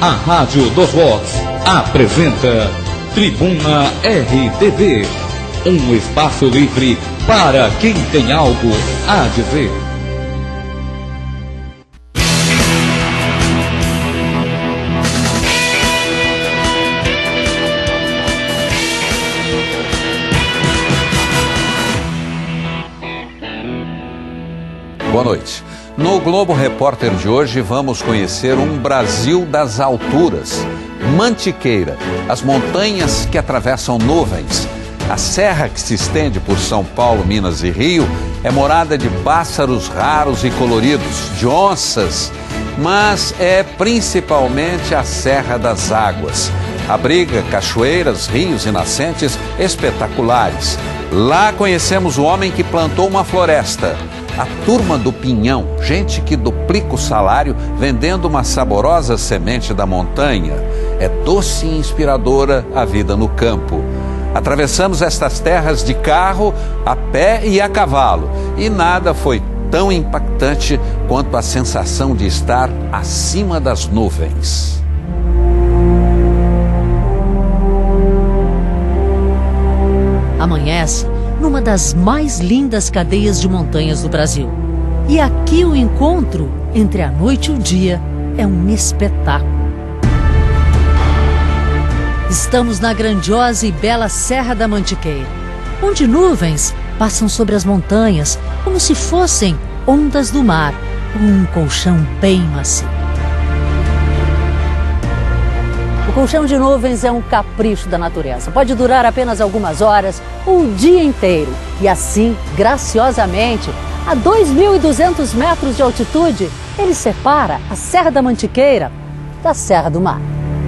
A Rádio dos Vox apresenta Tribuna RTV, um espaço livre para quem tem algo a dizer. Boa noite. No Globo Repórter de hoje vamos conhecer um Brasil das alturas. Mantiqueira, as montanhas que atravessam nuvens. A serra que se estende por São Paulo, Minas e Rio é morada de pássaros raros e coloridos, de onças, mas é principalmente a Serra das Águas. Abriga cachoeiras, rios e nascentes espetaculares. Lá conhecemos o homem que plantou uma floresta. A turma do Pinhão, gente que duplica o salário vendendo uma saborosa semente da montanha. É doce e inspiradora a vida no campo. Atravessamos estas terras de carro, a pé e a cavalo. E nada foi tão impactante quanto a sensação de estar acima das nuvens. Amanhece numa das mais lindas cadeias de montanhas do Brasil. E aqui o encontro entre a noite e o dia é um espetáculo. Estamos na grandiosa e bela Serra da Mantiqueira, onde nuvens passam sobre as montanhas como se fossem ondas do mar, com um colchão bem macio. O colchão de nuvens é um capricho da natureza. Pode durar apenas algumas horas ou o dia inteiro. E assim, graciosamente, a 2.200 metros de altitude, ele separa a Serra da Mantiqueira da Serra do Mar.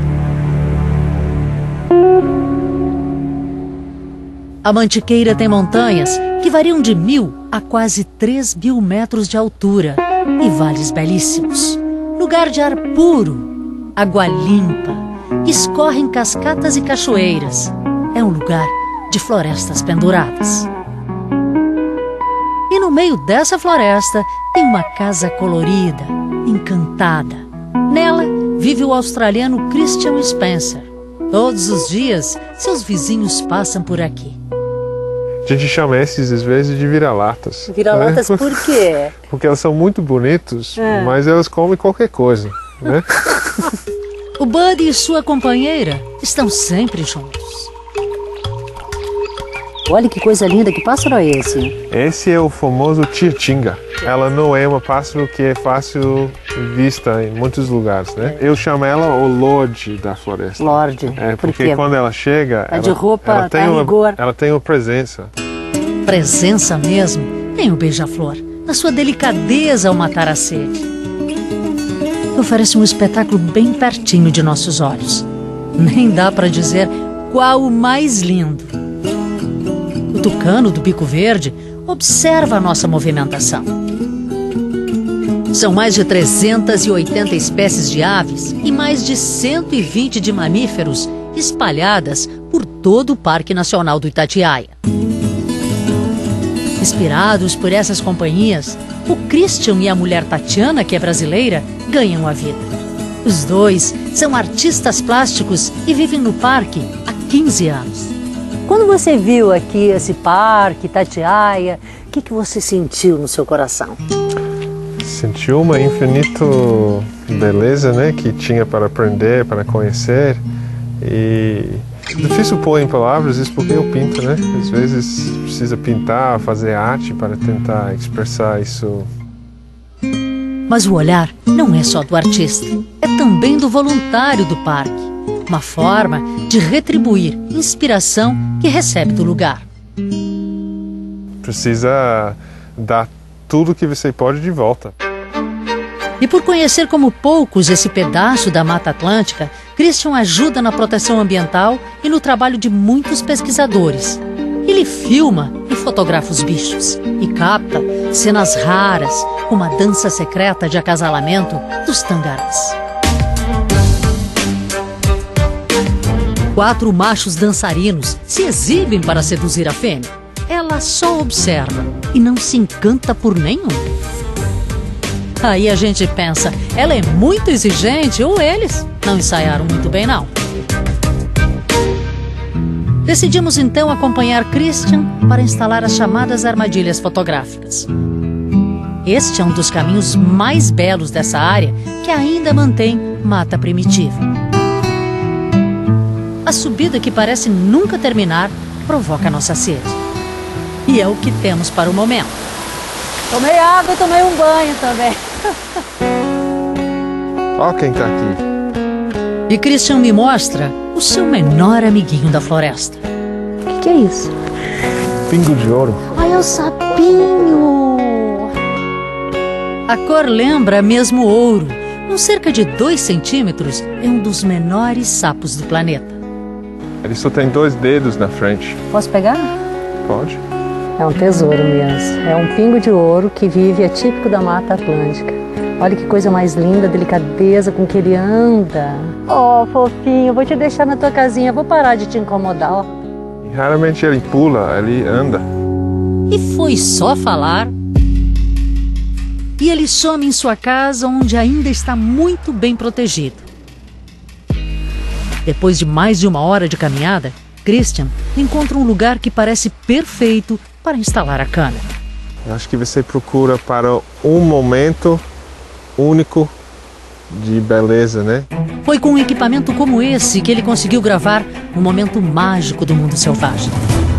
A Mantiqueira tem montanhas que variam de 1.000 a quase 3.000 metros de altura e vales belíssimos. Lugar de ar puro, água limpa, escorrem cascatas e cachoeiras. É um lugar de florestas penduradas. E no meio dessa floresta tem uma casa colorida, encantada. Nela vive o australiano Christian Spencer. Todos os dias, seus vizinhos passam por aqui. A gente chama esses, às vezes, de vira-latas. Vira-latas, né? Por quê? Porque elas são muito bonitos, mas elas comem qualquer coisa, né? O Buddy e sua companheira estão sempre juntos. Olha que coisa linda, que pássaro é esse? Esse é o famoso tietinga. Ela não é uma pássaro que é fácil vista em muitos lugares, né? Eu chamo ela o Lorde da floresta. Lorde. Porque quando ela chega, tá de roupa, ela tem uma presença. Presença mesmo tem o beija-flor, na sua delicadeza ao matar a sede. Oferece um espetáculo bem pertinho de nossos olhos. Nem dá para dizer qual o mais lindo. O tucano do bico verde observa a nossa movimentação. São mais de 380 espécies de aves e mais de 120 de mamíferos espalhadas por todo o Parque Nacional do Itatiaia. Inspirados por essas companhias, o Christian e a mulher Tatiana, que é brasileira, ganham a vida. Os dois são artistas plásticos e vivem no parque há 15 anos. Quando você viu aqui esse parque, Itatiaia, o que você sentiu no seu coração? Sentiu uma infinita beleza, né, que tinha para aprender, para conhecer. E difícil pôr em palavras isso porque eu pinto, né? Às vezes precisa pintar, fazer arte para tentar expressar isso. Mas o olhar não é só do artista, é também do voluntário do parque. Uma forma de retribuir inspiração que recebe do lugar. Precisa dar tudo que você pode de volta. E por conhecer como poucos esse pedaço da Mata Atlântica, Christian ajuda na proteção ambiental e no trabalho de muitos pesquisadores. Ele filma e fotografa os bichos e capta cenas raras, como a dança secreta de acasalamento dos tangarás. 4 machos dançarinos se exibem para seduzir a fêmea. Ela só observa e não se encanta por nenhum. Aí a gente pensa, ela é muito exigente ou eles não ensaiaram muito bem, não. Decidimos então acompanhar Christian para instalar as chamadas armadilhas fotográficas. Este é um dos caminhos mais belos dessa área, que ainda mantém mata primitiva. A subida, que parece nunca terminar, provoca nossa sede. E é o que temos para o momento. Tomei água e tomei um banho também. Ó quem tá aqui. E Christian me mostra o seu menor amiguinho da floresta. O que é isso? Pingo de ouro. Ai, é o sapinho! A cor lembra mesmo ouro. Com cerca de 2 centímetros, é um dos menores sapos do planeta. Ele só tem 2 dedos na frente. Posso pegar? Pode. É um tesouro mesmo. É um pingo de ouro que vive, é típico da Mata Atlântica. Olha que coisa mais linda, a delicadeza com que ele anda. Oh, fofinho, vou te deixar na tua casinha, vou parar de te incomodar, ó. E raramente ele pula, ele anda. E foi só falar. E ele some em sua casa, onde ainda está muito bem protegido. Depois de mais de 1 hora de caminhada, Christian encontra um lugar que parece perfeito para instalar a câmera. Eu acho que você procura para um momento único de beleza, né? Foi com um equipamento como esse que ele conseguiu gravar um momento mágico do mundo selvagem.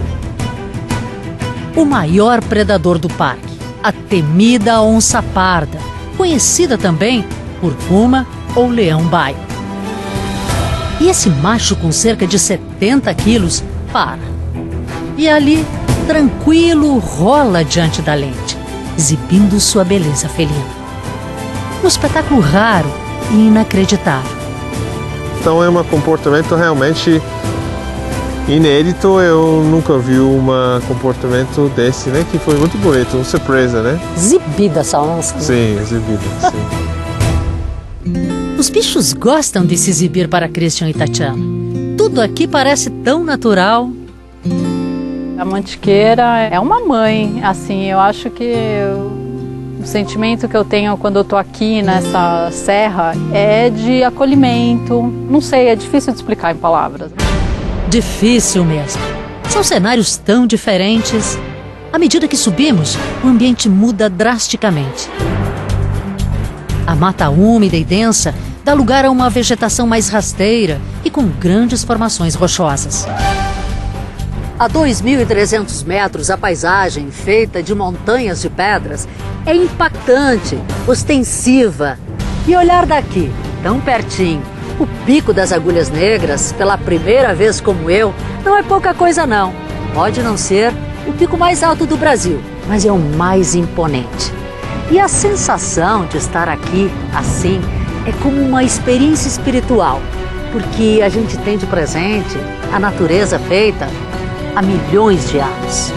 O maior predador do parque, a temida onça parda, conhecida também por puma ou leão-baio. E esse macho com cerca de 70 quilos para. E ali, tranquilo, rola diante da lente, exibindo sua beleza felina. Um espetáculo raro e inacreditável. Então é um comportamento realmente inédito. Eu nunca vi um comportamento desse, né? Que foi muito bonito, uma surpresa, né? Exibida essa onça. Sim, exibida, sim. Os bichos gostam de se exibir para Christian e Tatiana. Tudo aqui parece tão natural. A mantiqueira é uma mãe, assim, eu acho que o sentimento que eu tenho quando eu tô aqui nessa serra é de acolhimento. Não sei, é difícil de explicar em palavras. Difícil mesmo. São cenários tão diferentes. À medida que subimos, o ambiente muda drasticamente. A mata úmida e densa dá lugar a uma vegetação mais rasteira e com grandes formações rochosas. A 2.300 metros, a paisagem, feita de montanhas de pedras, é impactante, ostensiva. E olhar daqui, tão pertinho, o Pico das Agulhas Negras, pela primeira vez como eu, não é pouca coisa não. Pode não ser o pico mais alto do Brasil, mas é o mais imponente. E a sensação de estar aqui, assim, é como uma experiência espiritual, porque a gente tem de presente a natureza feita há milhões de anos.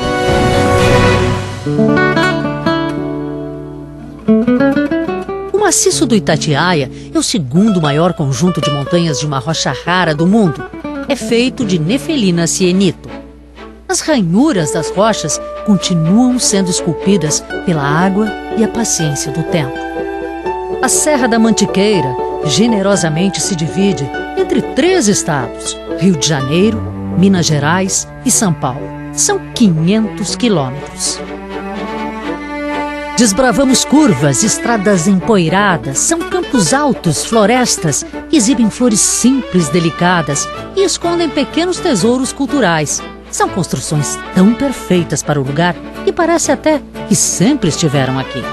O maciço do Itatiaia é o segundo maior conjunto de montanhas de uma rocha rara do mundo. É feito de nefelina sienito. As ranhuras das rochas continuam sendo esculpidas pela água e a paciência do tempo. A Serra da Mantiqueira generosamente se divide entre 3 estados: Rio de Janeiro, Minas Gerais e São Paulo. São 500 quilômetros. Desbravamos curvas, estradas empoeiradas, são campos altos, florestas que exibem flores simples, delicadas e escondem pequenos tesouros culturais. São construções tão perfeitas para o lugar que parece até que sempre estiveram aqui.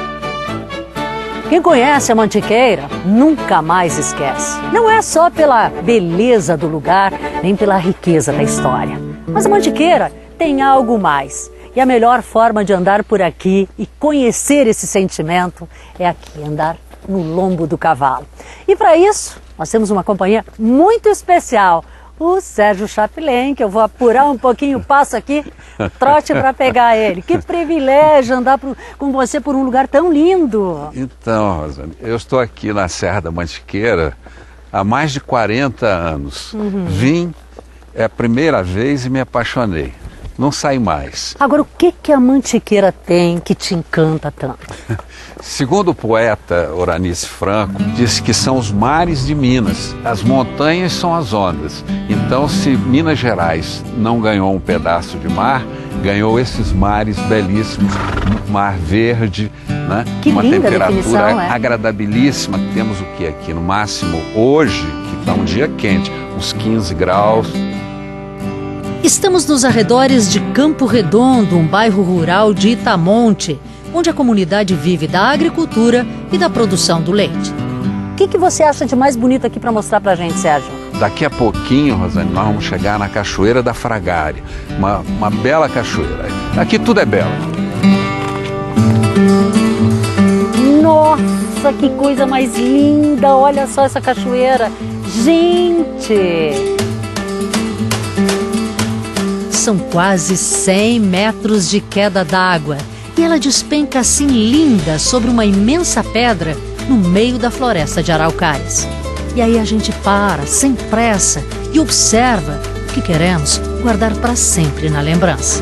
Quem conhece a Mantiqueira nunca mais esquece. Não é só pela beleza do lugar, nem pela riqueza da história. Mas a Mantiqueira tem algo mais. E a melhor forma de andar por aqui e conhecer esse sentimento é aqui, andar no lombo do cavalo. E para isso, nós temos uma companhia muito especial. O Sérgio Chapelain, que eu vou apurar um pouquinho o passo aqui, trote para pegar ele. Que privilégio andar com você por um lugar tão lindo. Então, Rosane, eu estou aqui na Serra da Mantiqueira há mais de 40 anos. Vim, é a primeira vez e me apaixonei. não sai mais. Agora, o que a Mantiqueira tem que te encanta tanto? Segundo o poeta Oranice Franco, diz que são os mares de Minas, as montanhas são as ondas. Então, se Minas Gerais não ganhou um pedaço de mar, ganhou esses mares belíssimos, mar verde, né? Que uma linda temperatura definição, né? agradabilíssima. Temos o que aqui? No máximo hoje, que está um dia quente, uns 15 graus. Estamos nos arredores de Campo Redondo, um bairro rural de Itamonte, onde a comunidade vive da agricultura e da produção do leite. O que você acha de mais bonito aqui para mostrar pra gente, Sérgio? Daqui a pouquinho, Rosane, nós vamos chegar na Cachoeira da Fragária, uma bela cachoeira. Aqui tudo é belo. Nossa, que coisa mais linda! Olha só essa cachoeira. Gente! São quase 100 metros de queda d'água e ela despenca assim linda sobre uma imensa pedra no meio da floresta de araucárias. E aí a gente para, sem pressa, e observa o que queremos guardar para sempre na lembrança.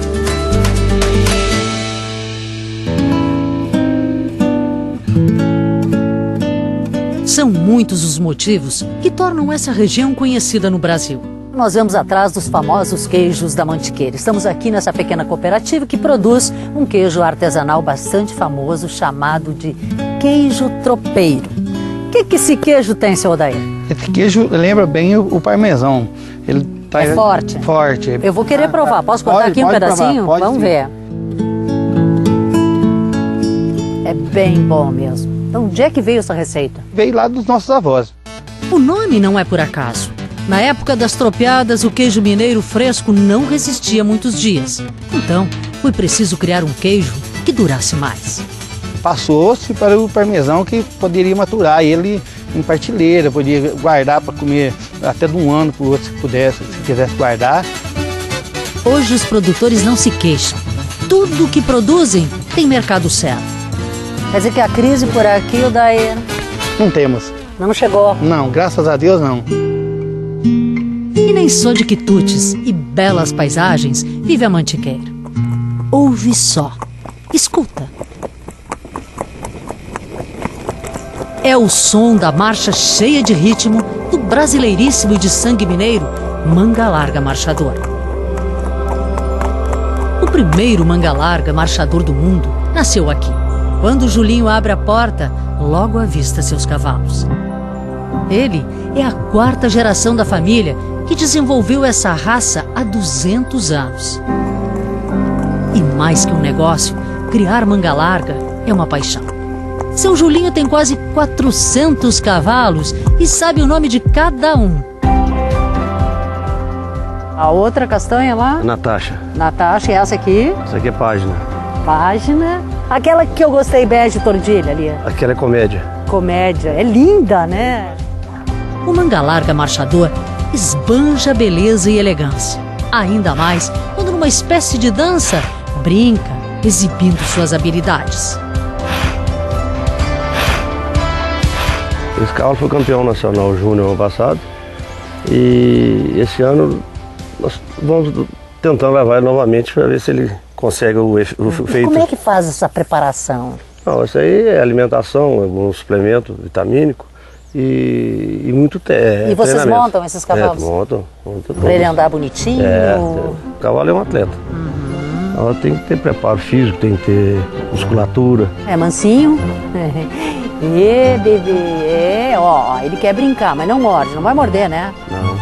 São muitos os motivos que tornam essa região conhecida no Brasil. Nós vamos atrás dos famosos queijos da Mantiqueira. Estamos aqui nessa pequena cooperativa que produz um queijo artesanal bastante famoso chamado de queijo tropeiro. O que esse queijo tem, seu Odair? Esse queijo lembra bem o parmesão. Ele tá É forte? Forte. Eu vou querer provar. Posso cortar aqui um pedacinho? Provar, vamos ver. É bem bom mesmo. Então, onde é que veio essa receita? Veio lá dos nossos avós. O nome não é por acaso. Na época das tropeadas, o queijo mineiro fresco não resistia muitos dias. Então, foi preciso criar um queijo que durasse mais. Passou-se para o parmesão que poderia maturar ele em partilheira, podia guardar para comer até de um ano para o outro, se quisesse guardar. Hoje os produtores não se queixam. Tudo que produzem tem mercado certo. Quer dizer que a crise por aqui, Odair, Não temos. não chegou. Não, graças a Deus não. E nem só de quitutes e belas paisagens vive a Mantiqueira. Ouve só. Escuta. É o som da marcha cheia de ritmo do brasileiríssimo e de sangue mineiro Manga Larga Marchador. O primeiro manga larga marchador do mundo nasceu aqui. Quando Julinho abre a porta, logo avista seus cavalos. Ele é a 4ª geração da família que desenvolveu essa raça há 200 anos. E mais que um negócio, criar manga larga é uma paixão. Seu Julinho tem quase 400 cavalos e sabe o nome de cada um. A outra castanha lá? Natasha. Natasha, e essa aqui? Essa aqui é página. Página. Aquela que eu gostei, bege tordilha ali. Aquela é comédia. Comédia. É linda, né? O manga larga marchador esbanja beleza e elegância. Ainda mais quando numa espécie de dança brinca, exibindo suas habilidades. Esse cavalo foi campeão nacional júnior ano passado. E esse ano nós vamos tentando levar ele novamente para ver se ele consegue o feito. Como é que faz essa preparação? Não, isso aí é alimentação, é um suplemento vitamínico e muito E vocês montam esses cavalos? Montam para ele andar bonitinho? O cavalo é um atleta. Ela tem que ter preparo físico, tem que ter musculatura. É mansinho? E bebê, ó, ele quer brincar, mas não morde, não vai morder, né? Não.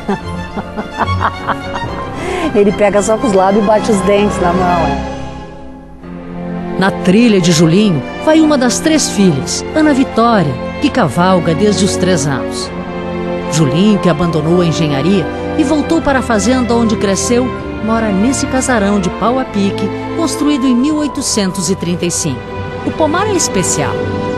Ele pega só com os lábios e bate os dentes na mão. Na trilha de Julinho vai uma das 3 filhas, Ana Vitória, que cavalga desde os 3 anos. Julinho, que abandonou a engenharia e voltou para a fazenda onde cresceu, mora nesse casarão de pau a pique, construído em 1835. O pomar é especial.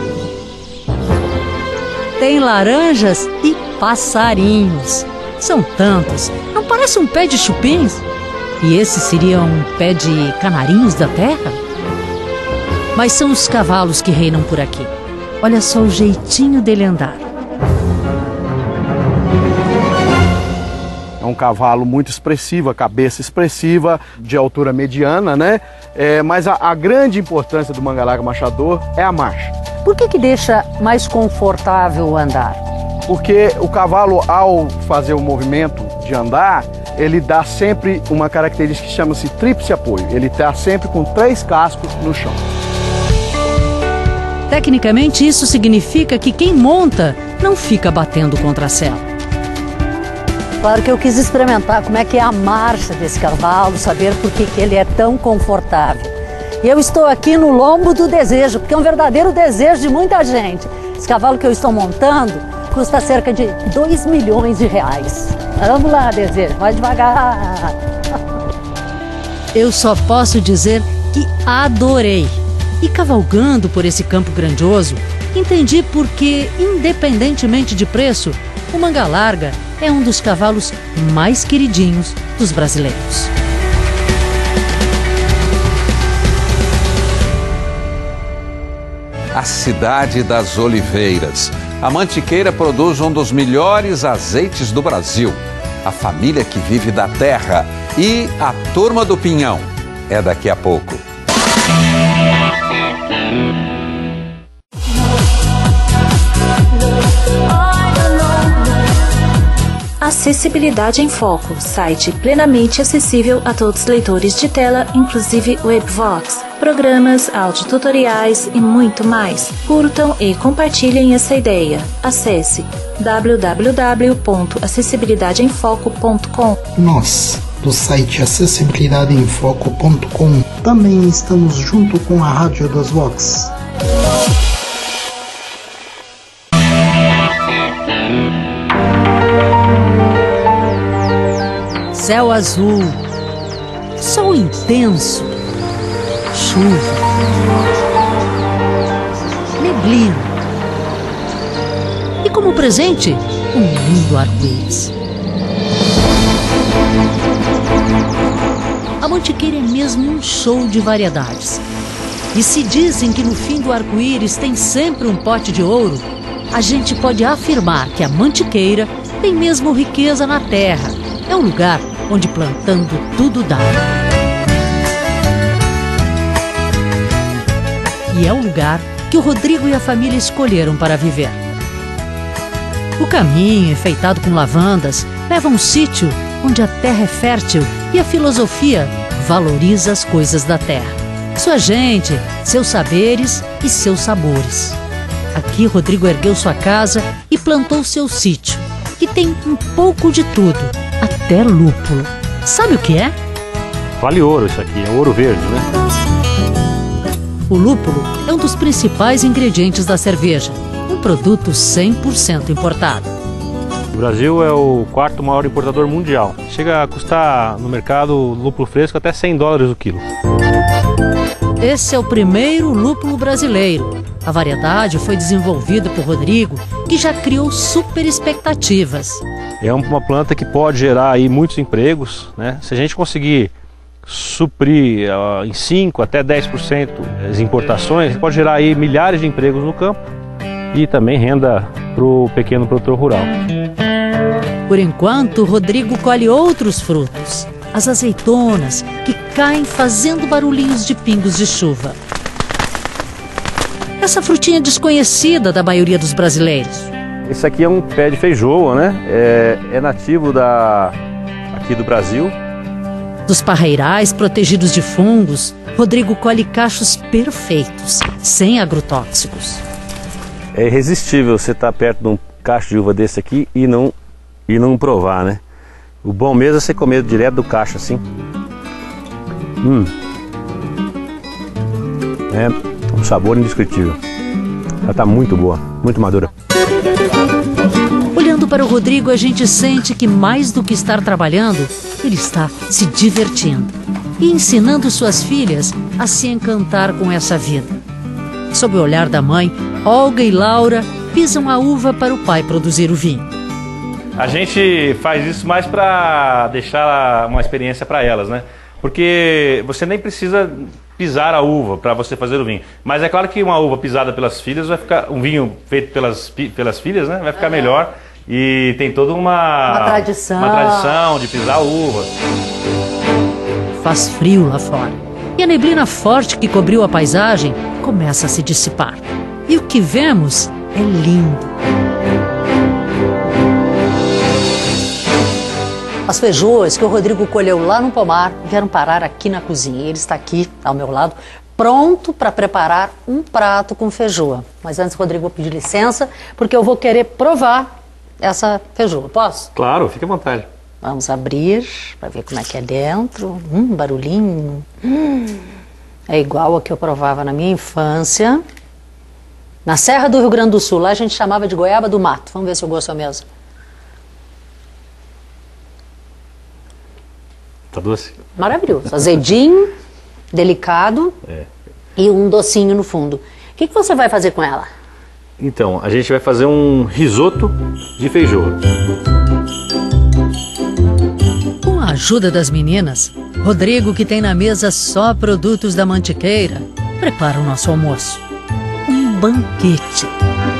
Tem laranjas e passarinhos. São tantos, não parece um pé de chupins? E esse seria um pé de canarinhos da terra? Mas são os cavalos que reinam por aqui. Olha só o jeitinho dele andar. É um cavalo muito expressivo, a cabeça expressiva, de altura mediana, né? Mas a grande importância do Manga Larga Machador é a marcha. Por que deixa mais confortável o andar? Porque o cavalo, ao fazer o movimento de andar, ele dá sempre uma característica que chama-se tríplice apoio. Ele está sempre com 3 cascos no chão. Tecnicamente, isso significa que quem monta não fica batendo contra a sela. Claro que eu quis experimentar como é que é a marcha desse cavalo, saber por que ele é tão confortável. E eu estou aqui no lombo do desejo, porque é um verdadeiro desejo de muita gente. Esse cavalo que eu estou montando custa cerca de 2 milhões de reais. Vamos lá, desejo, vai devagar. Eu só posso dizer que adorei. E cavalgando por esse campo grandioso, entendi porque, independentemente de preço, o Manga Larga é um dos cavalos mais queridinhos dos brasileiros. A cidade das oliveiras. A Mantiqueira produz um dos melhores azeites do Brasil. A família que vive da terra e a turma do Pinhão. É daqui a pouco. Acessibilidade em Foco, site plenamente acessível a todos os leitores de tela, inclusive Webvox, programas, audiotutoriais e muito mais. Curtam e compartilhem essa ideia. Acesse www.acessibilidadeemfoco.com. Nós, do site acessibilidadeemfoco.com, também estamos junto com a Rádio dos Vox. Céu azul, sol intenso, chuva, neblina e, como presente, um lindo arco-íris. A Mantiqueira é mesmo um show de variedades. E se dizem que no fim do arco-íris tem sempre um pote de ouro, a gente pode afirmar que a Mantiqueira tem mesmo riqueza na terra. É um lugar onde plantando tudo dá. E é o lugar que o Rodrigo e a família escolheram para viver. O caminho, enfeitado com lavandas, leva a um sítio onde a terra é fértil e a filosofia valoriza as coisas da terra. Sua gente, seus saberes e seus sabores. Aqui Rodrigo ergueu sua casa e plantou seu sítio, que tem um pouco de tudo, até lúpulo. Sabe o que é? Vale ouro isso aqui, é ouro verde, né? O lúpulo é um dos principais ingredientes da cerveja, um produto 100% importado. O Brasil é o 4º maior importador mundial. Chega a custar no mercado lúpulo fresco até $100 o quilo. Esse é o primeiro lúpulo brasileiro. A variedade foi desenvolvida por Rodrigo, que já criou super expectativas. É uma planta que pode gerar aí muitos empregos, né? Se a gente conseguir suprir em 5 até 10% as importações, pode gerar aí milhares de empregos no campo e também renda para o pequeno produtor rural. Por enquanto, Rodrigo colhe outros frutos, as azeitonas, que caem fazendo barulhinhos de pingos de chuva. Essa frutinha desconhecida da maioria dos brasileiros. Esse aqui é um pé de feijoa, né? É nativo aqui do Brasil. Dos parreirais protegidos de fungos, Rodrigo colhe cachos perfeitos, sem agrotóxicos. É irresistível você estar perto de um cacho de uva desse aqui e não provar, né? O bom mesmo é você comer direto do cacho assim. É um sabor indescritível. Ela está muito boa, muito madura. Olhando para o Rodrigo, a gente sente que mais do que estar trabalhando, ele está se divertindo e ensinando suas filhas a se encantar com essa vida. Sob o olhar da mãe, Olga e Laura pisam a uva para o pai produzir o vinho. A gente faz isso mais para deixar uma experiência para elas, né? Porque você nem precisa pisar a uva para você fazer o vinho. Mas é claro que uma uva pisada pelas filhas vai ficar, um vinho feito pelas filhas, né? Vai ficar melhor E tem toda uma tradição de pisar uvas. Faz frio lá fora. E a neblina forte que cobriu a paisagem começa a se dissipar. E o que vemos é lindo. As feijoas que o Rodrigo colheu lá no pomar vieram parar aqui na cozinha. Ele está aqui, ao meu lado, pronto para preparar um prato com feijoa. Mas antes, Rodrigo, vou pedir licença, porque eu vou querer provar essa feijoa. Posso? Claro, fique à vontade. Vamos abrir para ver como é que é dentro. Barulhinho. É igual a que eu provava na minha infância. Na Serra do Rio Grande do Sul, lá a gente chamava de goiaba do mato. Vamos ver se o gosto é o mesmo. Tá doce? Maravilhoso. Azedinho, delicado e um docinho no fundo. O que você vai fazer com ela? Então, a gente vai fazer um risoto de feijoa. Com a ajuda das meninas, Rodrigo, que tem na mesa só produtos da Mantiqueira, prepara o nosso almoço. Um banquete.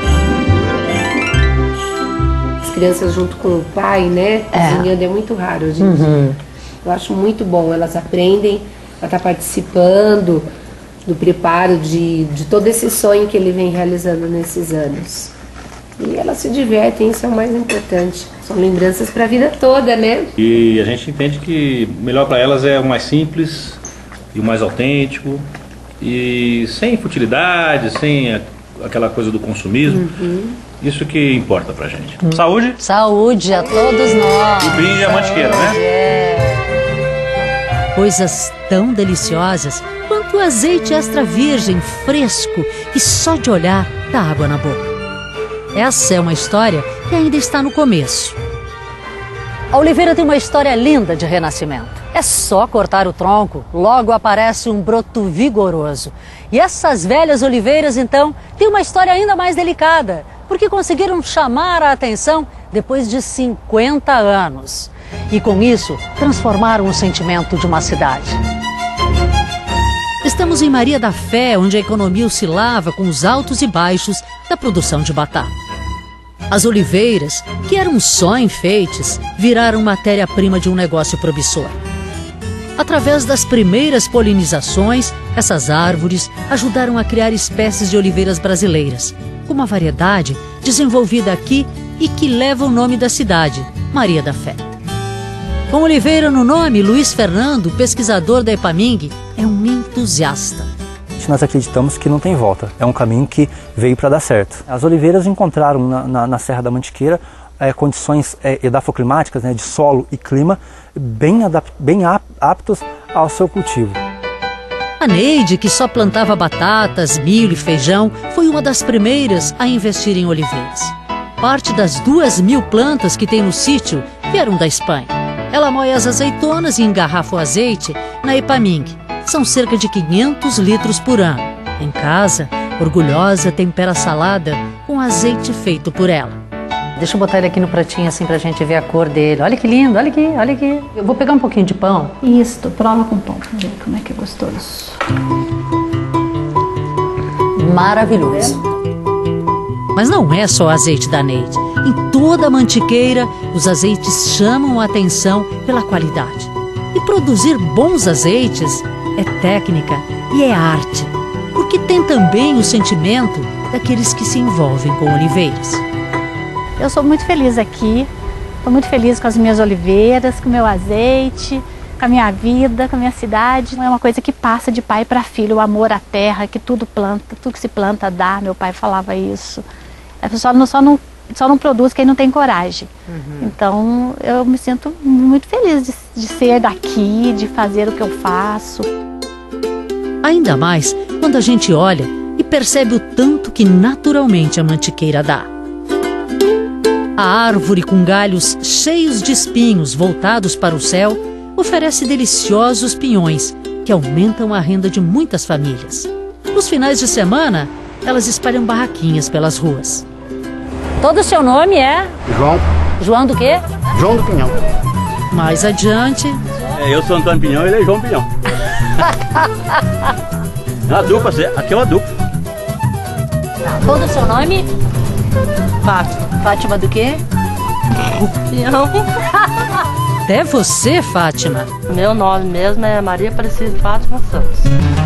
As crianças junto com o pai, né? Cozinhando é muito raro hoje em dia. Eu acho muito bom, elas aprendem a estar participando do preparo de todo esse sonho que ele vem realizando nesses anos. E elas se divertem, isso é o mais importante. São lembranças para a vida toda, né? E a gente entende que melhor para elas é o mais simples e o mais autêntico e sem futilidade, sem aquela coisa do consumismo. Isso que importa pra gente. Saúde? Saúde a todos nós. E brinde a Mantiqueira, né? Coisas tão deliciosas quanto o azeite extra virgem fresco que só de olhar dá água na boca. Essa é uma história que ainda está no começo. A oliveira tem uma história linda de renascimento. É só cortar o tronco, logo aparece um broto vigoroso. E essas velhas oliveiras, então, têm uma história ainda mais delicada, porque conseguiram chamar a atenção depois de 50 anos. E com isso, transformaram o sentimento de uma cidade. Estamos em Maria da Fé, onde a economia oscilava com os altos e baixos da produção de batata. As oliveiras, que eram só enfeites, viraram matéria-prima de um negócio promissor. Através das primeiras polinizações, essas árvores ajudaram a criar espécies de oliveiras brasileiras, com uma variedade desenvolvida aqui e que leva o nome da cidade, Maria da Fé. Com oliveira no nome, Luiz Fernando, pesquisador da Epaming, é um entusiasta. Nós acreditamos que não tem volta, é um caminho que veio para dar certo. As oliveiras encontraram na Serra da Mantiqueira condições edafoclimáticas, de solo e clima bem aptos ao seu cultivo. A Neide, que só plantava batatas, milho e feijão, foi uma das primeiras a investir em oliveiras. Parte das 2.000 plantas que tem no sítio vieram da Espanha. Ela moe as azeitonas e engarrafa o azeite na Epaming. São cerca de 500 litros por ano. Em casa, orgulhosa, tempera a salada com azeite feito por ela. Deixa eu botar ele aqui no pratinho assim pra gente ver a cor dele. Olha que lindo, olha aqui, olha aqui. Eu vou pegar um pouquinho de pão. Isso, prova com pão pra ver como é que é gostoso. Maravilhoso. Mas não é só o azeite da Neide. Em toda a Mantiqueira, os azeites chamam a atenção pela qualidade. E produzir bons azeites é técnica e é arte, porque tem também o sentimento daqueles que se envolvem com oliveiras. Eu sou muito feliz aqui, estou muito feliz com as minhas oliveiras, com o meu azeite, com a minha vida, com a minha cidade. É uma coisa que passa de pai para filho, o amor à terra, que tudo que se planta dá, meu pai falava isso. A pessoa só não produz quem não tem coragem. Então eu me sinto muito feliz de ser daqui, de fazer o que eu faço. Ainda mais quando a gente olha e percebe o tanto que naturalmente a Mantiqueira dá. A árvore com galhos cheios de espinhos voltados para o céu oferece deliciosos pinhões que aumentam a renda de muitas famílias. Nos finais de semana, elas espalham barraquinhas pelas ruas. Todo o seu nome é? João. João do quê? João do Pinhão. Mais adiante... Eu sou Antônio Pinhão e ele é João Pinhão. A dupla, aqui é uma dupla. Todo o seu nome? Fátima. Fátima do quê? Pinhão. Até você, Fátima. Meu nome mesmo é Maria Aparecida Fátima Santos.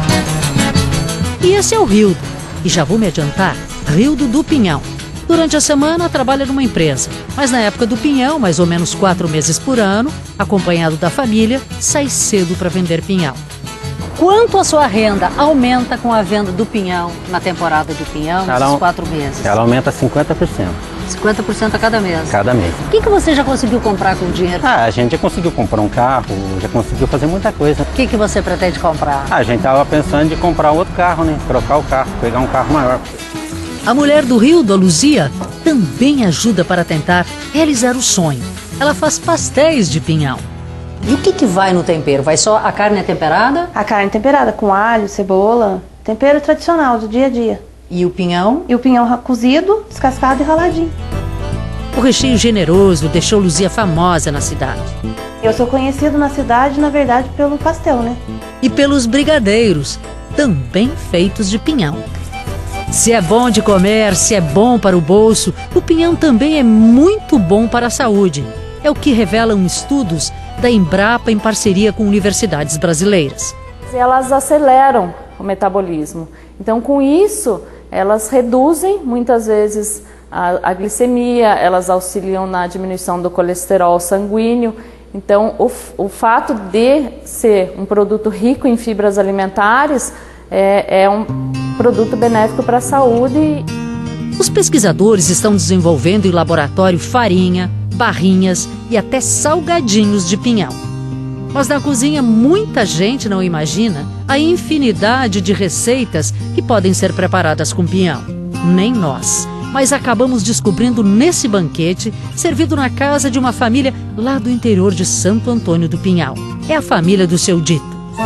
E esse é o Rildo. E já vou me adiantar, Rildo do Pinhão. Durante a semana trabalha numa empresa, mas na época do pinhão, mais ou menos 4 meses por ano, acompanhado da família, sai cedo para vender pinhão. Quanto a sua renda aumenta com a venda do pinhão na temporada do pinhão, nesses 4 meses? Ela aumenta 50%. 50% a cada mês? Cada mês. O que você já conseguiu comprar com o dinheiro? A gente já conseguiu comprar um carro, já conseguiu fazer muita coisa. O que você pretende comprar? A gente estava pensando em comprar outro carro, né? Trocar o carro, pegar um carro maior. A mulher do Rildo, a Luzia, também ajuda para tentar realizar o sonho. Ela faz pastéis de pinhão. E o que vai no tempero? Vai só a carne temperada? A carne temperada com alho, cebola, tempero tradicional do dia a dia. E o pinhão? E o pinhão cozido, descascado e raladinho. O recheio generoso deixou Luzia famosa na cidade. Eu sou conhecido na cidade, na verdade, pelo pastel, né? E pelos brigadeiros, também feitos de pinhão. Se é bom de comer, se é bom para o bolso, o pinhão também é muito bom para a saúde. É o que revelam estudos da Embrapa em parceria com universidades brasileiras. Elas aceleram o metabolismo. Então, com isso, elas reduzem muitas vezes a glicemia, elas auxiliam na diminuição do colesterol sanguíneo. Então, o fato de ser um produto rico em fibras alimentares é um produto benéfico para a saúde. Os pesquisadores estão desenvolvendo em laboratório farinha, barrinhas e até salgadinhos de pinhão. Mas na cozinha muita gente não imagina a infinidade de receitas que podem ser preparadas com pinhão. Nem nós. Mas acabamos descobrindo nesse banquete, servido na casa de uma família lá do interior de Santo Antônio do Pinhal. É a família do seu Dito.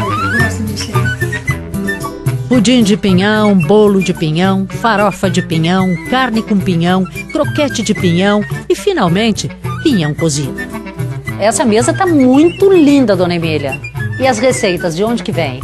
Pudim de pinhão, bolo de pinhão, farofa de pinhão, carne com pinhão, croquete de pinhão e, finalmente, pinhão cozido. Essa mesa tá muito linda, dona Emília. E as receitas, de onde que vem?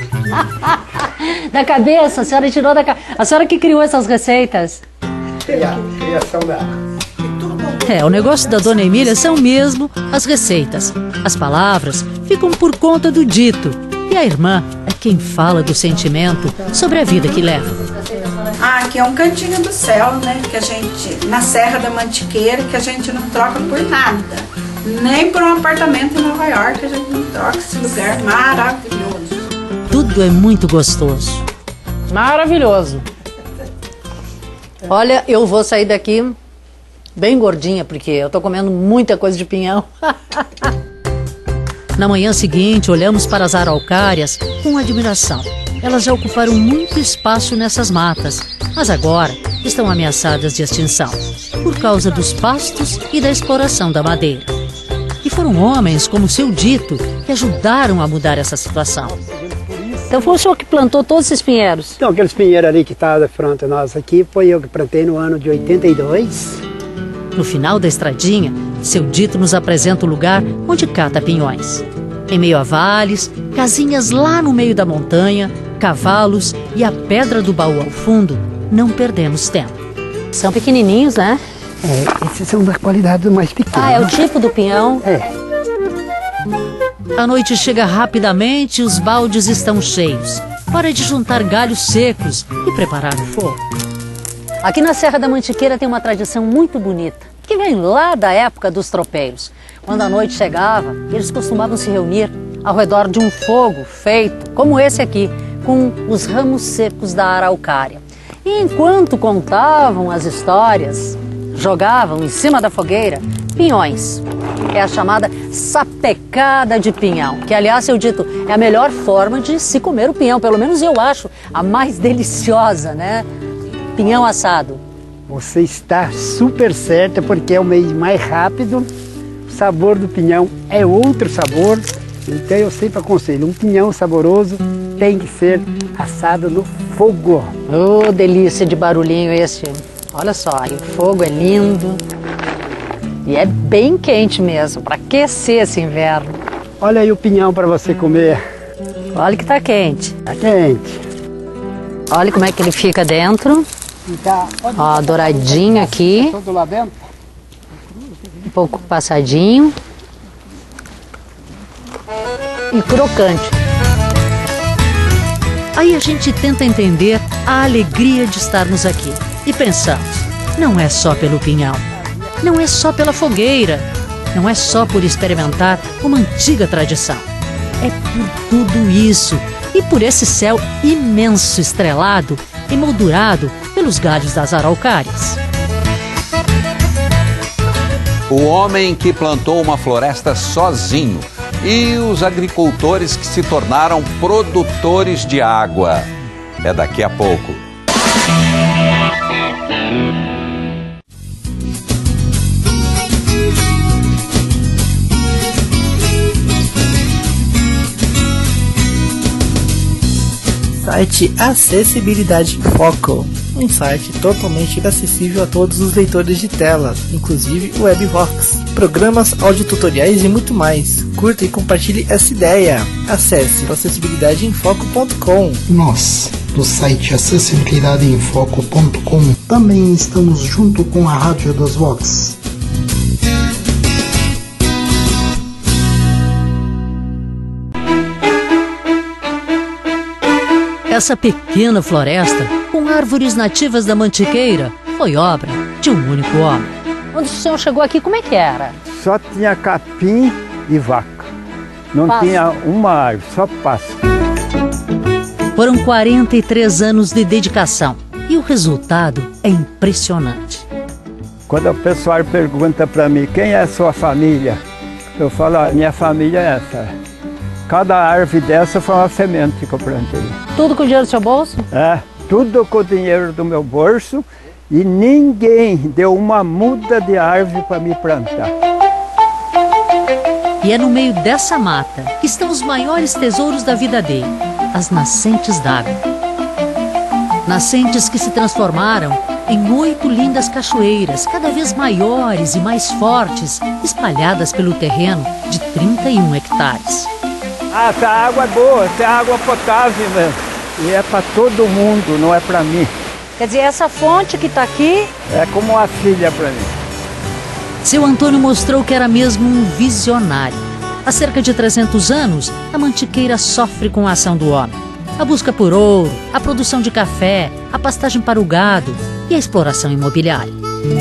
Da cabeça? A senhora tirou da cabeça? A senhora que criou essas receitas? Criação da... O negócio da dona Emília são mesmo as receitas. As palavras ficam por conta do Dito. E a irmã é quem fala do sentimento sobre a vida que leva. Aqui é um cantinho do céu, né? Que a gente, na Serra da Mantiqueira, que a gente não troca por nada. Nem por um apartamento em Nova York, a gente não troca esse lugar maravilhoso. Tudo é muito gostoso. Maravilhoso. Olha, eu vou sair daqui bem gordinha, porque eu tô comendo muita coisa de pinhão. Na manhã seguinte, olhamos para as araucárias com admiração. Elas já ocuparam muito espaço nessas matas, mas agora estão ameaçadas de extinção, por causa dos pastos e da exploração da madeira. E foram homens como o seu Dito que ajudaram a mudar essa situação. Então foi o senhor que plantou todos esses pinheiros? Então, aqueles pinheiros ali que estavam de frente a nós aqui, foi eu que plantei no ano de 82. No final da estradinha, seu Dito nos apresenta o lugar onde cata pinhões. Em meio a vales, casinhas lá no meio da montanha, cavalos e a pedra do baú ao fundo, não perdemos tempo. São pequenininhos, né? Esses são da qualidade mais pequena. É o tipo do pinhão? A noite chega rapidamente e os baldes estão cheios. Hora de juntar galhos secos e preparar o fogo. Aqui na Serra da Mantiqueira tem uma tradição muito bonita, que vem lá da época dos tropeiros. Quando a noite chegava, eles costumavam se reunir ao redor de um fogo feito, como esse aqui, com os ramos secos da araucária. E enquanto contavam as histórias, jogavam em cima da fogueira pinhões. É a chamada sapecada de pinhão, que, aliás, seu Dito, é a melhor forma de se comer o pinhão. Pelo menos eu acho a mais deliciosa, né? Pinhão assado. Você está super certa, porque é o meio mais rápido. O sabor do pinhão é outro sabor. Então eu sempre aconselho, um pinhão saboroso tem que ser assado no fogo. Oh, delícia de barulhinho esse. Olha só, e o fogo é lindo. E é bem quente mesmo, para aquecer esse inverno. Olha aí o pinhão para você comer. Olha que tá quente. Tá quente. Olha como é que ele fica dentro. Tá, ó, douradinho aqui. Todo lá dentro. pouco passadinho e crocante. Aí a gente tenta entender a alegria de estarmos aqui e pensamos, não é só pelo pinhão, não é só pela fogueira, não é só por experimentar uma antiga tradição. É por tudo isso e por esse céu imenso estrelado, emoldurado pelos galhos das araucárias. O homem que plantou uma floresta sozinho e os agricultores que se tornaram produtores de água. É daqui a pouco. Site Acessibilidade Foco, um site totalmente acessível a todos os leitores de tela, inclusive o Webvox, programas, audiotutoriais e muito mais. Curta e compartilhe essa ideia. Acesse acessibilidadeenfoco.com. Nós, do site acessibilidadeenfoco.com, também estamos junto com a Rádio das Vox. Essa pequena floresta, com árvores nativas da mantiqueira, foi obra de um único homem. Quando o senhor chegou aqui, como é que era? Só tinha capim e vaca. Não tinha uma árvore, só pasto. Foram 43 anos de dedicação e o resultado é impressionante. Quando o pessoal pergunta para mim, quem é a sua família? Eu falo, minha família é essa. Cada árvore dessa foi uma semente que eu plantei. Tudo com o dinheiro do seu bolso? É, tudo com o dinheiro do meu bolso e ninguém deu uma muda de árvore para me plantar. E é no meio dessa mata que estão os maiores tesouros da vida dele, as nascentes d'água. Nascentes que se transformaram em 8 lindas cachoeiras, cada vez maiores e mais fortes, espalhadas pelo terreno de 31 hectares. Essa água é boa, essa é água potável mesmo. E é para todo mundo, não é para mim. Quer dizer, essa fonte que está aqui... é como uma filha para mim. Seu Antônio mostrou que era mesmo um visionário. Há cerca de 300 anos, a mantiqueira sofre com a ação do homem. A busca por ouro, a produção de café, a pastagem para o gado e a exploração imobiliária.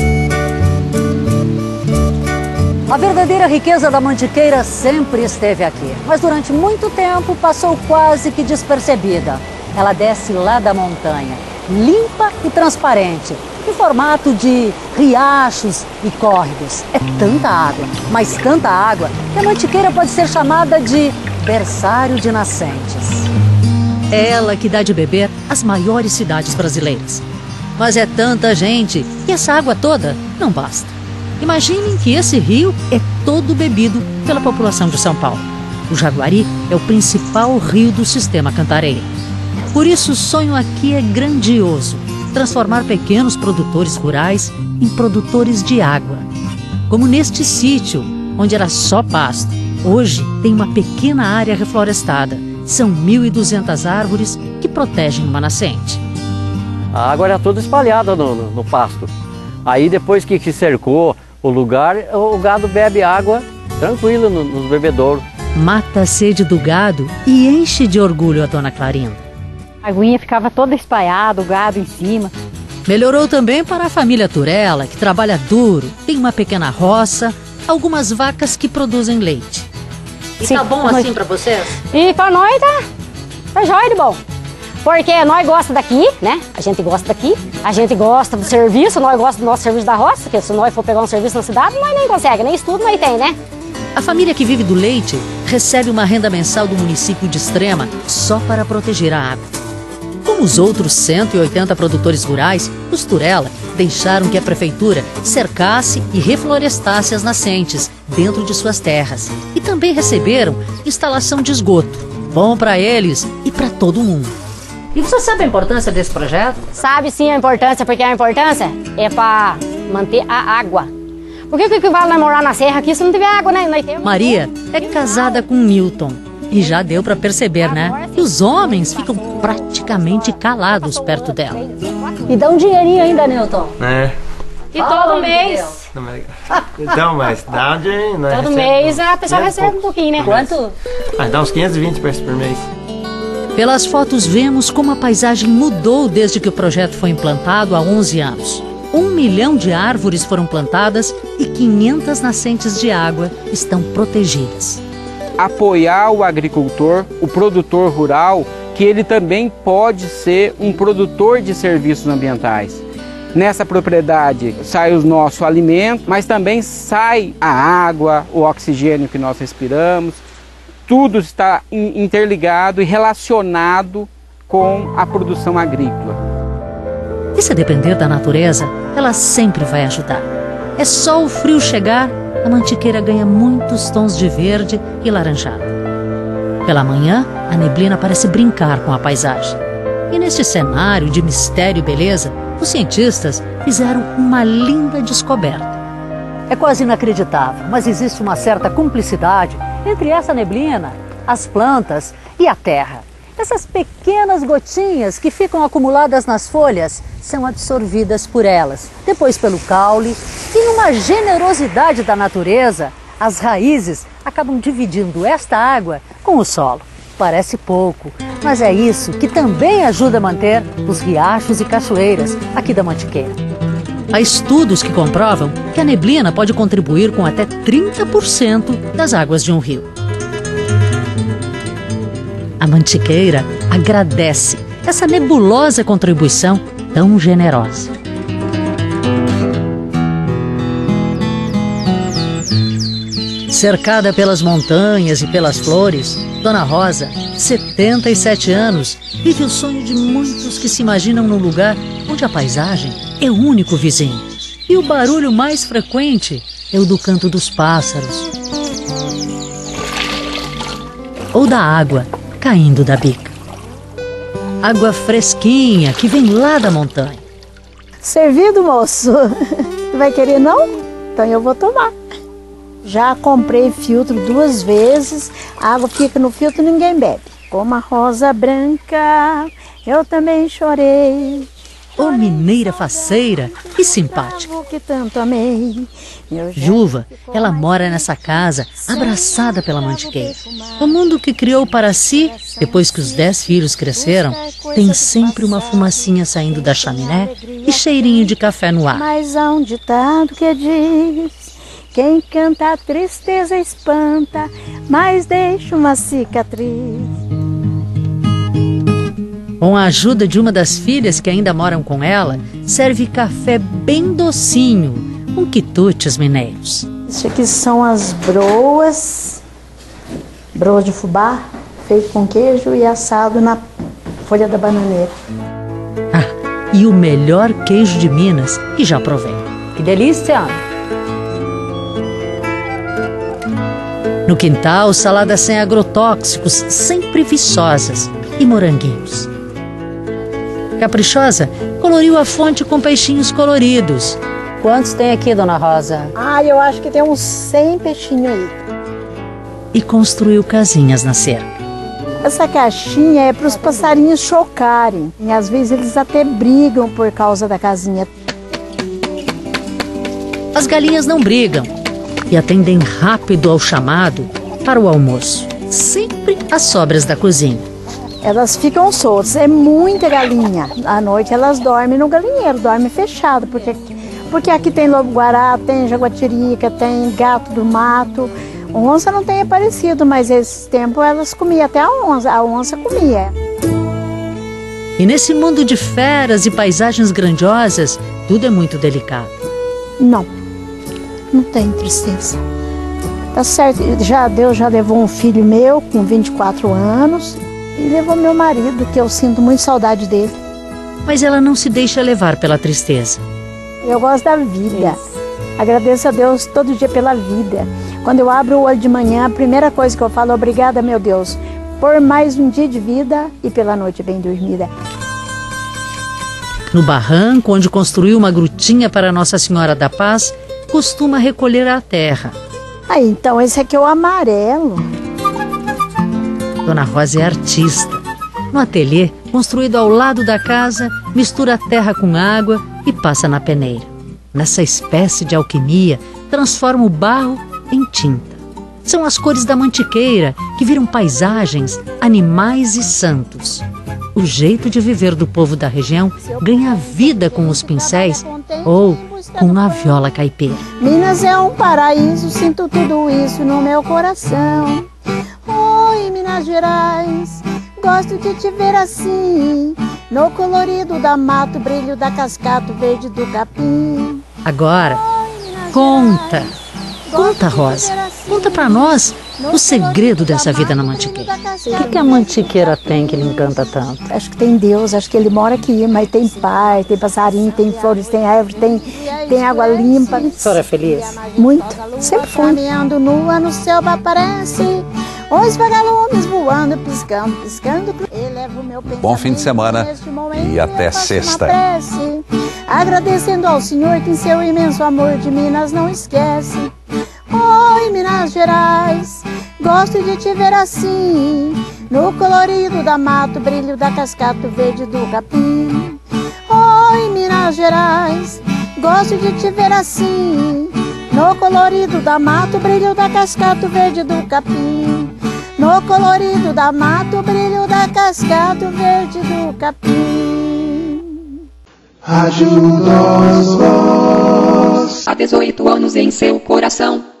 A verdadeira riqueza da mantiqueira sempre esteve aqui, mas durante muito tempo passou quase que despercebida. Ela desce lá da montanha, limpa e transparente, em formato de riachos e córregos. É tanta água, mas tanta água, que a mantiqueira pode ser chamada de berçário de nascentes. É ela que dá de beber às maiores cidades brasileiras. Mas é tanta gente que essa água toda não basta. Imaginem que esse rio é todo bebido pela população de São Paulo. O Jaguari é o principal rio do sistema Cantareira. Por isso o sonho aqui é grandioso, transformar pequenos produtores rurais em produtores de água. Como neste sítio, onde era só pasto, hoje tem uma pequena área reflorestada. São 1.200 árvores que protegem uma nascente. A água era toda espalhada no pasto. Aí depois que cercou o lugar, o gado bebe água tranquilo nos bebedouros. Mata a sede do gado e enche de orgulho a dona Clarinda. A aguinha ficava toda espalhada, o gado em cima. Melhorou também para a família Turella, que trabalha duro, tem uma pequena roça, algumas vacas que produzem leite. E Sim, tá bom assim para vocês? E para nós tá jóia de bom. Porque nós gostamos daqui, né? A gente gosta daqui, a gente gosta do serviço, nós gostamos do nosso serviço da roça, porque se nós for pegar um serviço na cidade, nós nem consegue, nem estudo nós tem, né? A família que vive do leite recebe uma renda mensal do município de Extrema só para proteger a água. Como os outros 180 produtores rurais, os Turella deixaram que a prefeitura cercasse e reflorestasse as nascentes dentro de suas terras. E também receberam instalação de esgoto, bom para eles e para todo mundo. E você sabe a importância desse projeto? Sabe sim a importância, porque a importância é para manter a água. Por que vale nós morar na serra aqui se não tiver água, né? Maria é casada com Milton. E já deu para perceber, né? Que os homens ficam praticamente calados perto dela. E dá um dinheirinho ainda, Newton. É. E todo mês Então, mas dá de... Todo mês a pessoa recebe um pouquinho, né? Quanto? Dá uns 520 peças por mês. Pelas fotos vemos como a paisagem mudou desde que o projeto foi implantado há 11 anos. 1 milhão de árvores foram plantadas e 500 nascentes de água estão protegidas. Apoiar o agricultor, o produtor rural, que ele também pode ser um produtor de serviços ambientais. Nessa propriedade sai o nosso alimento, mas também sai a água, o oxigênio que nós respiramos. Tudo está interligado e relacionado com a produção agrícola. E se depender da natureza, ela sempre vai ajudar. É só o frio chegar, a mantiqueira ganha muitos tons de verde e laranjado. Pela manhã, a neblina parece brincar com a paisagem. E neste cenário de mistério e beleza, os cientistas fizeram uma linda descoberta. É quase inacreditável, mas existe uma certa cumplicidade entre essa neblina, as plantas e a terra. Essas pequenas gotinhas que ficam acumuladas nas folhas são absorvidas por elas, depois pelo caule, e numa generosidade da natureza, as raízes acabam dividindo esta água com o solo. Parece pouco, mas é isso que também ajuda a manter os riachos e cachoeiras aqui da Mantiqueira. Há estudos que comprovam que a neblina pode contribuir com até 30% das águas de um rio. A Mantiqueira agradece essa nebulosa contribuição tão generosa. Cercada pelas montanhas e pelas flores, Dona Rosa, 77 anos, vive o sonho de muitos que se imaginam num lugar onde a paisagem é o único vizinho. E o barulho mais frequente é o do canto dos pássaros ou da água caindo da bica. Água fresquinha que vem lá da montanha. Servido, moço. Vai querer não? Então eu vou tomar. Já comprei filtro 2 vezes, a água fica no filtro e ninguém bebe. Como a rosa branca, eu também chorei. Ô mineira faceira e simpática. Que tanto amei. Juva, ela mora nessa casa, abraçada pela Mantiqueira. O mundo que criou para si, depois que os 10 filhos cresceram, tem sempre uma fumacinha saindo da chaminé e cheirinho de café no ar. Mas há um ditado que diz: quem canta a tristeza espanta, mas deixa uma cicatriz. Com a ajuda de uma das filhas que ainda moram com ela, serve café bem docinho, com quitutes mineiros. Isso aqui são as broas de fubá, feito com queijo e assado na folha da bananeira. Ah, e o melhor queijo de Minas, que já provei. Que delícia! No quintal, saladas sem agrotóxicos, sempre viçosas, e moranguinhos. Caprichosa coloriu a fonte com peixinhos coloridos. Quantos tem aqui, Dona Rosa? Eu acho que tem uns 100 peixinhos aí. E construiu casinhas na cerca. Essa caixinha é para os passarinhos chocarem. E às vezes eles até brigam por causa da casinha. As galinhas não brigam e atendem rápido ao chamado para o almoço. Sempre às sobras da cozinha. Elas ficam soltas, é muita galinha. À noite elas dormem no galinheiro, dormem fechado, porque aqui tem lobo-guará, tem jaguatirica, tem gato do mato. Onça não tem aparecido, mas esse tempo elas comiam até a onça comia. E nesse mundo de feras e paisagens grandiosas, tudo é muito delicado. Não tem tristeza. Tá certo, Deus já levou um filho meu com 24 anos. E levou meu marido, que eu sinto muito saudade dele. Mas ela não se deixa levar pela tristeza. Eu gosto da vida. Agradeço a Deus todo dia pela vida. Quando eu abro o olho de manhã, a primeira coisa que eu falo: obrigada, meu Deus, por mais um dia de vida e pela noite bem dormida. No barranco, onde construiu uma grutinha para Nossa Senhora da Paz, costuma recolher a terra. Então esse aqui é o amarelo. Dona Rosa é artista. No ateliê, construído ao lado da casa, mistura a terra com água e passa na peneira. Nessa espécie de alquimia, transforma o barro em tinta. São as cores da mantiqueira que viram paisagens, animais e santos. O jeito de viver do povo da região ganha vida com os pincéis ou com a viola caipira. Minas é um paraíso, sinto tudo isso no meu coração. Oi, Minas Gerais, gosto de te ver assim, no colorido da mata, o brilho da cascata, o verde do capim. Agora, conta, Rosa, conta pra nós o segredo dessa vida na mantiqueira. O que a mantiqueira tem que lhe encanta tanto? Acho que tem Deus, acho que ele mora aqui, mas tem pai, tem passarinho, tem flores, tem árvore, tem água limpa. A senhora é feliz? Muito, sempre fui. Caminhando nua no céu aparece os vagalumes voando, piscando, piscando. Bom fim de semana e até sexta. Agradecendo ao Senhor que em seu imenso amor de Minas não esquece. Oi, Minas Gerais, gosto de te ver assim, no colorido da mata, o brilho da cascata, o verde do capim. Oi, Minas Gerais, gosto de te ver assim, no colorido da mata, o brilho da cascata, o verde do capim. No colorido da mata, o brilho da cascata, o verde do capim. Rádio dos Voz. Há 18 anos em seu coração.